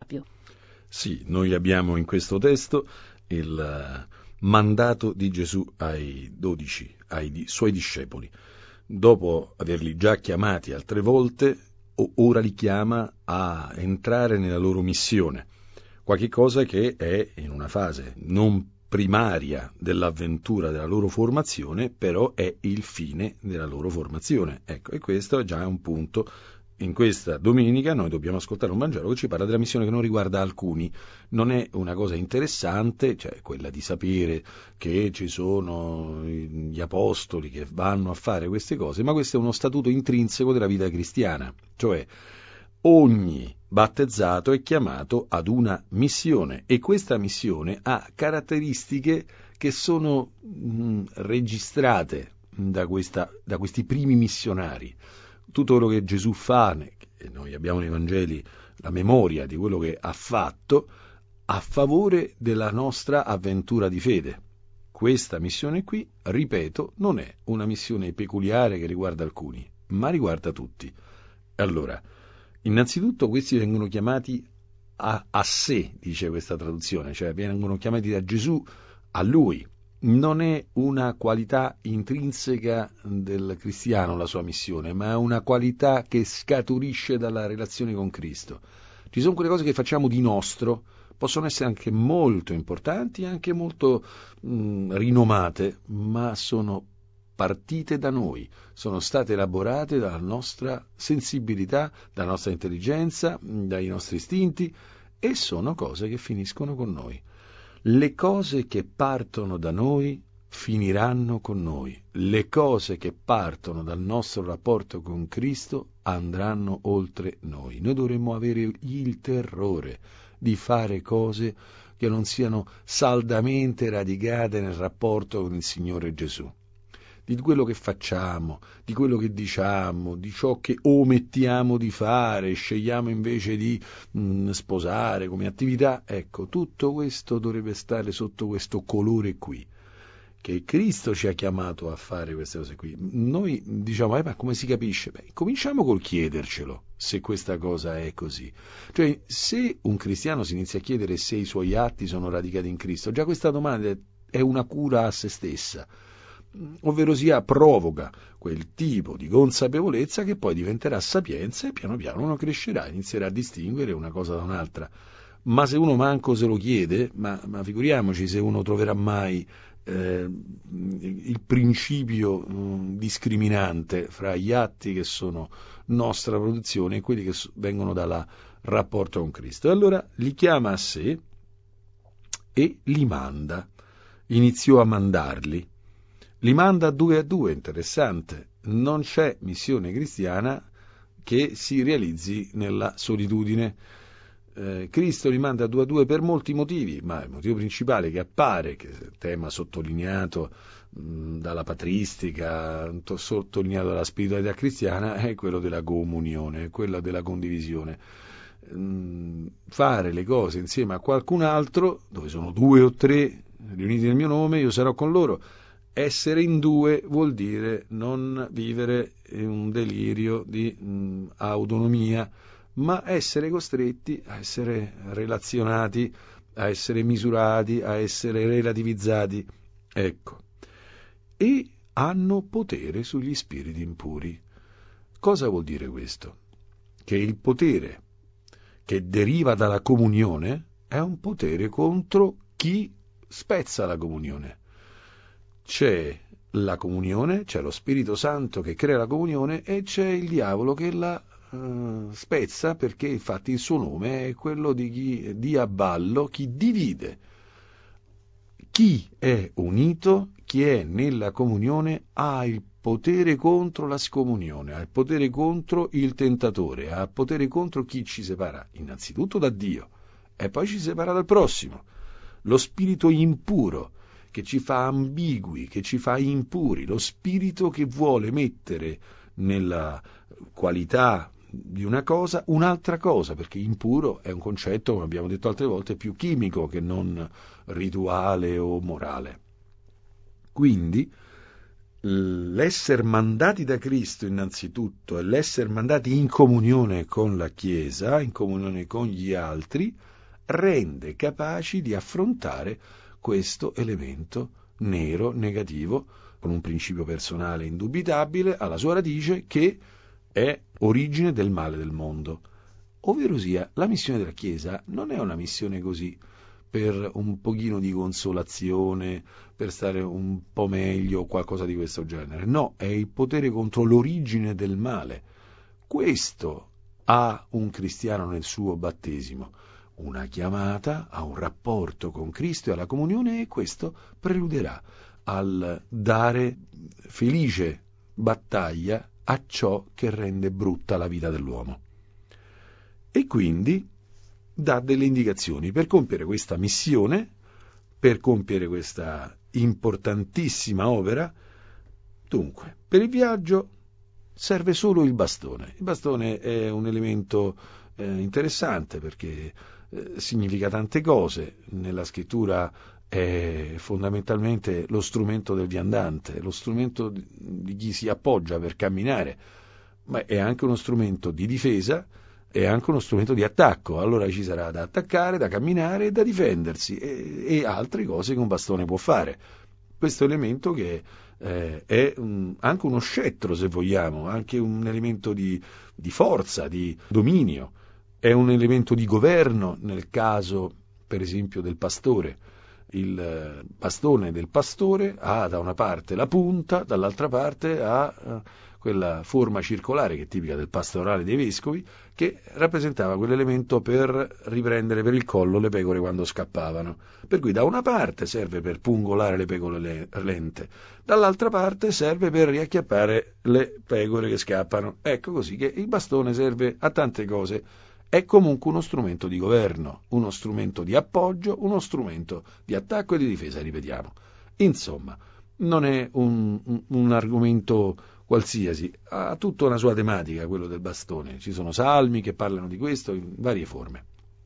Flavio. Sì, noi abbiamo in questo testo il mandato di Gesù ai 12, ai suoi discepoli. Dopo averli già chiamati altre volte, ora li chiama a entrare nella loro missione, qualche cosa che è in una fase non primaria dell'avventura della loro formazione, però è il fine della loro formazione. Ecco, e questo è già un punto. In questa domenica noi dobbiamo ascoltare un Vangelo che ci parla della missione che non riguarda alcuni. Non è una cosa interessante, cioè quella di sapere che ci sono gli apostoli che vanno a fare queste cose, ma questo è uno statuto intrinseco della vita cristiana, cioè ogni battezzato è chiamato ad una missione e questa missione ha caratteristiche che sono registrate da questi primi missionari. Tutto quello che Gesù fa, e noi abbiamo nei Vangeli la memoria di quello che ha fatto, a favore della nostra avventura di fede. Questa missione qui, ripeto, non è una missione peculiare che riguarda alcuni, ma riguarda tutti. Allora, innanzitutto questi vengono chiamati a sé, dice questa traduzione, cioè vengono chiamati da Gesù a Lui. Non è una qualità intrinseca del cristiano la sua missione, ma è una qualità che scaturisce dalla relazione con Cristo. Ci sono quelle cose che facciamo di nostro, possono essere anche molto importanti, anche molto rinomate, ma sono partite da noi, sono state elaborate dalla nostra sensibilità, dalla nostra intelligenza, dai nostri istinti, e sono cose che finiscono con noi. Le cose che partono da noi finiranno con noi. Le cose che partono dal nostro rapporto con Cristo andranno oltre noi. Noi dovremmo avere il terrore di fare cose che non siano saldamente radicate nel rapporto con il Signore Gesù. Di quello che facciamo, di quello che diciamo, di ciò che omettiamo di fare, scegliamo invece di sposare come attività, ecco, tutto questo dovrebbe stare sotto questo colore qui, che Cristo ci ha chiamato a fare queste cose qui. Noi diciamo, ma come si capisce? Beh, cominciamo col chiedercelo, se questa cosa è così. Cioè, se un cristiano si inizia a chiedere se i suoi atti sono radicati in Cristo, già questa domanda è una cura a se stessa, ovvero sia provoca quel tipo di consapevolezza che poi diventerà sapienza e piano piano uno crescerà, inizierà a distinguere una cosa da un'altra. Ma se uno manco se lo chiede, ma figuriamoci se uno troverà mai il principio discriminante fra gli atti che sono nostra produzione e quelli che vengono dal rapporto con Cristo. E allora li chiama a sé e li manda, iniziò a mandarli. Li manda a due, interessante. Non c'è missione cristiana che si realizzi nella solitudine. Cristo li manda a due per molti motivi, ma il motivo principale che appare, che è il tema sottolineato dalla patristica, sottolineato dalla spiritualità cristiana, è quello della comunione, quello della condivisione. Fare le cose insieme a qualcun altro, dove sono 2 o 3 riuniti nel mio nome, io sarò con loro. Essere in 2 vuol dire non vivere un delirio di autonomia, ma essere costretti a essere relazionati, a essere misurati, a essere relativizzati. Ecco. E hanno potere sugli spiriti impuri. Cosa vuol dire questo? Che il potere che deriva dalla comunione è un potere contro chi spezza la comunione. C'è la comunione, c'è lo Spirito Santo che crea la comunione e c'è il diavolo che la spezza, perché infatti il suo nome è quello di chi dia a ballo, chi divide. Chi è unito, chi è nella comunione ha il potere contro la scomunione, ha il potere contro il tentatore, ha il potere contro chi ci separa innanzitutto da Dio e poi ci separa dal prossimo. Lo spirito impuro che ci fa ambigui, che ci fa impuri, lo spirito che vuole mettere nella qualità di una cosa un'altra cosa, perché impuro è un concetto, come abbiamo detto altre volte, più chimico che non rituale o morale. Quindi l'essere mandati da Cristo innanzitutto e l'essere mandati in comunione con la Chiesa, in comunione con gli altri, rende capaci di affrontare questo elemento nero, negativo, con un principio personale indubitabile alla sua radice, che è origine del male del mondo. Ovverosia, la missione della Chiesa non è una missione così per un pochino di consolazione, per stare un po' meglio o qualcosa di questo genere. No, è il potere contro l'origine del male. Questo ha un cristiano nel suo battesimo, una chiamata a un rapporto con Cristo e alla comunione, e questo preluderà al dare felice battaglia a ciò che rende brutta la vita dell'uomo. E quindi dà delle indicazioni per compiere questa missione, per compiere questa importantissima opera. Dunque, per il viaggio serve solo il bastone. Il bastone è un elemento interessante perché significa tante cose. Nella scrittura è fondamentalmente lo strumento del viandante, lo strumento di chi si appoggia per camminare, ma è anche uno strumento di difesa, è anche uno strumento di attacco. Allora ci sarà da attaccare, da camminare e da difendersi, e altre cose che un bastone può fare. Questo elemento che è anche uno scettro, se vogliamo, anche un elemento di forza, di dominio, è un elemento di governo nel caso, per esempio, del pastore. Il bastone del pastore ha da una parte la punta, dall'altra parte ha quella forma circolare che è tipica del pastorale dei vescovi, che rappresentava quell'elemento per riprendere per il collo le pecore quando scappavano. Per cui da una parte serve per pungolare le pecore lente, dall'altra parte serve per riacchiappare le pecore che scappano. Ecco così che il bastone serve a tante cose. È comunque uno strumento di governo, uno strumento di appoggio, uno strumento di attacco e di difesa, ripetiamo. Insomma, non è un argomento qualsiasi, ha tutta una sua tematica quello del bastone. Ci sono salmi che parlano di questo in varie forme.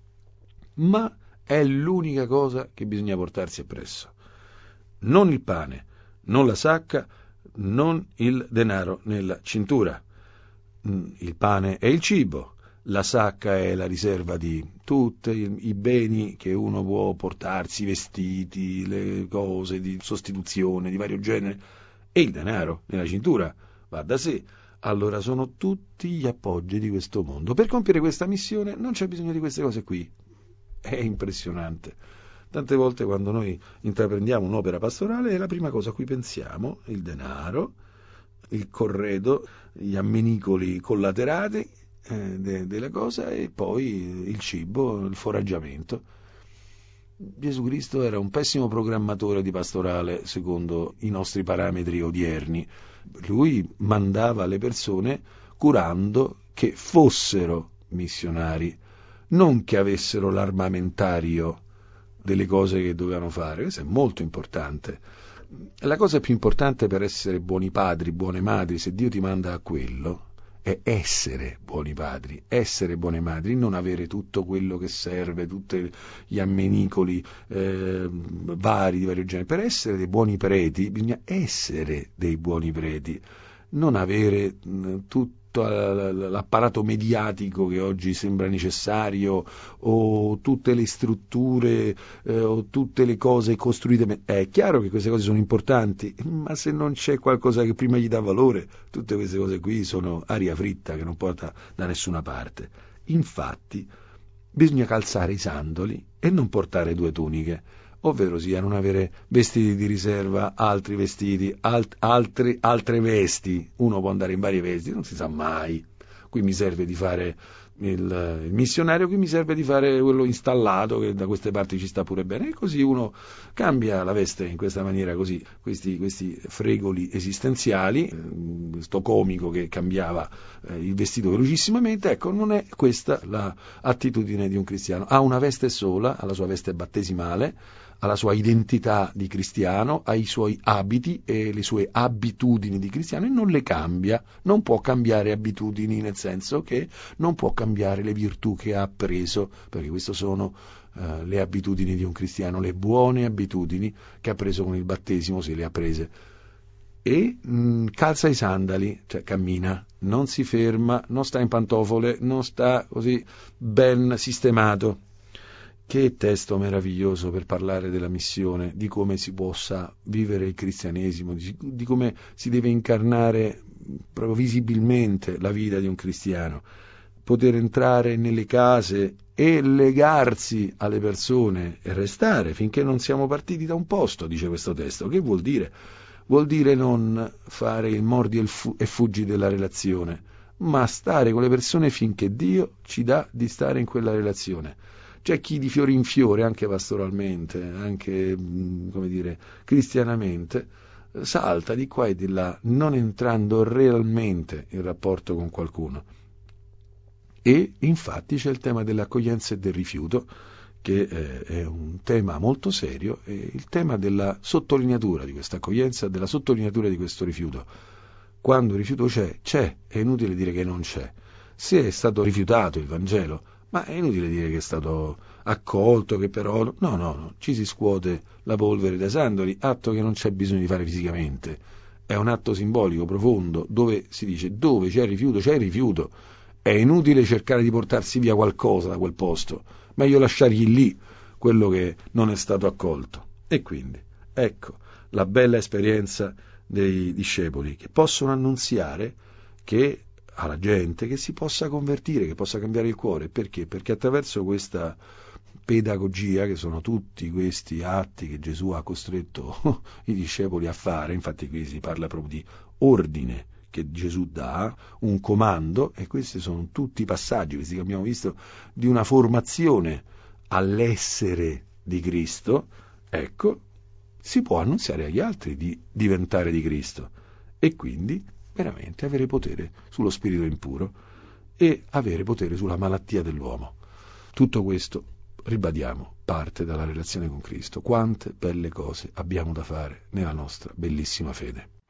Ma è l'unica cosa che bisogna portarsi appresso. Non il pane, non la sacca, non il denaro nella cintura. Il pane è il cibo. La sacca è la riserva di tutti i beni che uno può portarsi, i vestiti, le cose di sostituzione di vario genere, e il denaro nella cintura va da sé. Allora sono tutti gli appoggi di questo mondo. Per compiere questa missione non c'è bisogno di queste cose qui. È impressionante. Tante volte quando noi intraprendiamo un'opera pastorale è la prima cosa a cui pensiamo: il denaro, il corredo, gli ammenicoli collaterati della cosa, e poi il cibo, il foraggiamento. Gesù Cristo era un pessimo programmatore di pastorale secondo i nostri parametri odierni. Lui mandava le persone curando che fossero missionari, non che avessero l'armamentario delle cose che dovevano fare. Questo è molto importante. La cosa più importante per essere buoni padri, buone madri, se Dio ti manda a quello, è essere buoni padri, essere buone madri, non avere tutto quello che serve, tutti gli ammenicoli vari di vario genere. Per essere dei buoni preti bisogna essere dei buoni preti, non avere tutto l'apparato mediatico che oggi sembra necessario, o tutte le strutture o tutte le cose costruite. È chiaro che queste cose sono importanti, ma se non c'è qualcosa che prima gli dà valore, tutte queste cose qui sono aria fritta che non porta da nessuna parte. Infatti bisogna calzare i sandali e non portare due tuniche, ovvero sia non avere vestiti di riserva, altri vestiti, altre vesti. Uno può andare in varie vesti, non si sa mai. Qui mi serve di fare il missionario, qui mi serve di fare quello installato, che da queste parti ci sta pure bene, e così uno cambia la veste in questa maniera, così questi fregoli esistenziali, sto comico che cambiava il vestito velocissimamente. Ecco, non è questa l'attitudine di un cristiano. Ha una veste sola, ha la sua veste battesimale, ha la sua identità di cristiano, ha i suoi abiti e le sue abitudini di cristiano, e non le cambia. Non può cambiare abitudini, nel senso che non può cambiare le virtù che ha appreso, perché queste sono le abitudini di un cristiano, le buone abitudini che ha preso con il battesimo, se le ha prese. e calza i sandali, cioè cammina, non si ferma, non sta in pantofole, non sta così ben sistemato. Che testo meraviglioso per parlare della missione, di come si possa vivere il cristianesimo, di come si deve incarnare proprio visibilmente la vita di un cristiano, poter entrare nelle case e legarsi alle persone e restare finché non siamo partiti da un posto, dice questo testo. Che vuol dire? Vuol dire non fare il mordi e fuggi della relazione, ma stare con le persone finché Dio ci dà di stare in quella relazione. C'è chi di fiore in fiore, anche pastoralmente, anche, come dire, cristianamente, salta di qua e di là, non entrando realmente in rapporto con qualcuno. E infatti c'è il tema dell'accoglienza e del rifiuto, che è un tema molto serio, e il tema della sottolineatura di questa accoglienza e della sottolineatura di questo rifiuto. Quando il rifiuto c'è, è inutile dire che non c'è. Se è stato rifiutato il Vangelo, ma è inutile dire che è stato accolto, che però... No, ci si scuote la polvere dai sandali, atto che non c'è bisogno di fare fisicamente. È un atto simbolico, profondo, dove si dice dove c'è il rifiuto, c'è il rifiuto. È inutile cercare di portarsi via qualcosa da quel posto, meglio lasciargli lì quello che non è stato accolto. E quindi, ecco, la bella esperienza dei discepoli, che possono annunziare che alla gente che si possa convertire, che possa cambiare il cuore. Perché? Perché attraverso questa pedagogia, che sono tutti questi atti che Gesù ha costretto i discepoli a fare, infatti qui si parla proprio di ordine che Gesù dà, un comando, e questi sono tutti i passaggi, questi che abbiamo visto, di una formazione all'essere di Cristo. Ecco, si può annunziare agli altri di diventare di Cristo e quindi veramente avere potere sullo spirito impuro e avere potere sulla malattia dell'uomo. Tutto questo, ribadiamo, parte dalla relazione con Cristo. Quante belle cose abbiamo da fare nella nostra bellissima fede.